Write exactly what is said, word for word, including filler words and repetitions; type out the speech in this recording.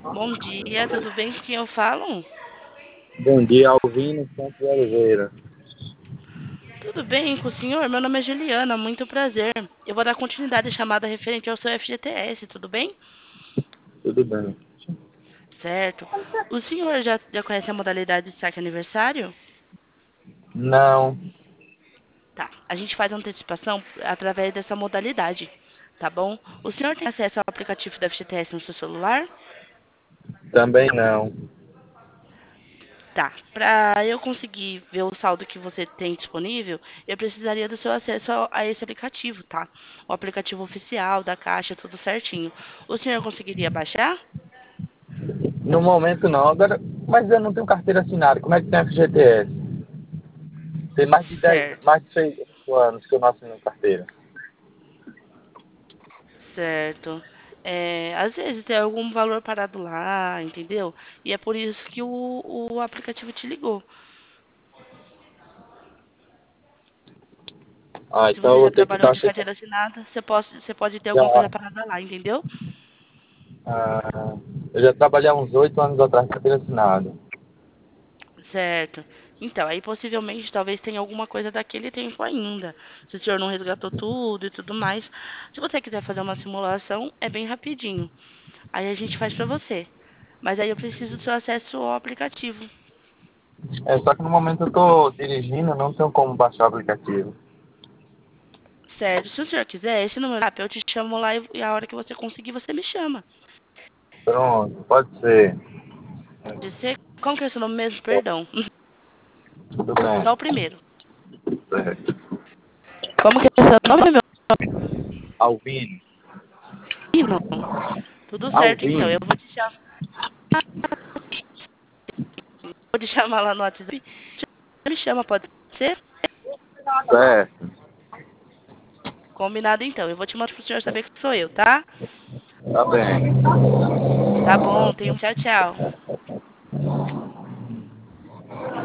Bom dia, tudo bem com quem eu falo? Bom dia, Alvino Santos de Oliveira. Tudo bem com o senhor? Meu nome é Juliana, muito prazer. Eu vou dar continuidade à chamada referente ao seu F G T S, tudo bem? Tudo bem? Certo. O senhor já, já conhece a modalidade de saque aniversário? Não, Tá. A gente faz antecipação através dessa modalidade, tá bom? O senhor tem acesso ao aplicativo da F G T S no seu celular? também não. Tá. Para eu conseguir ver o saldo que você tem disponível, eu precisaria do seu acesso a a esse aplicativo, tá? O aplicativo oficial da Caixa, tudo certinho. O senhor conseguiria baixar? No momento não. Agora, mas eu não tenho carteira assinada. Como é que tem F G T S? Tem mais de dez, Certo, mais de seis anos que eu não assino carteira. certo. É, às vezes tem algum valor parado lá, entendeu? E é por isso que o, o aplicativo te ligou. Ah, Se então eu você vou já ter que trabalhou estar de sem. carteira assinada, você pode, você pode ter alguma coisa Já, parada lá, entendeu? ah, eu já trabalhei há uns oito anos atrás com carteira assinada. Certo. Então, aí possivelmente talvez tenha alguma coisa daquele tempo ainda. Se o senhor não resgatou tudo e tudo mais. Se você quiser fazer uma simulação, é bem rapidinho. Aí a gente faz pra você. Mas aí eu preciso do seu acesso ao aplicativo. É só que no momento eu estou dirigindo, não tenho como baixar o aplicativo. Certo. Se o senhor quiser, esse número WhatsApp, eu te chamo lá e e a hora que você conseguir, você me chama. Pronto, pode ser. De ser... Como que é seu nome mesmo? Perdão. Tudo bem. Só o primeiro. Certo. Como que é seu nome, meu Alvino. menino? Tudo certo, então. Eu Alvino. vou te chamar. Vou te chamar lá no WhatsApp. Você me chama, pode ser? Certo. Combinado então. Eu vou te mandar pro senhor saber que sou eu, tá? Tá bem. Tá bom, tenho um tchau, tchau.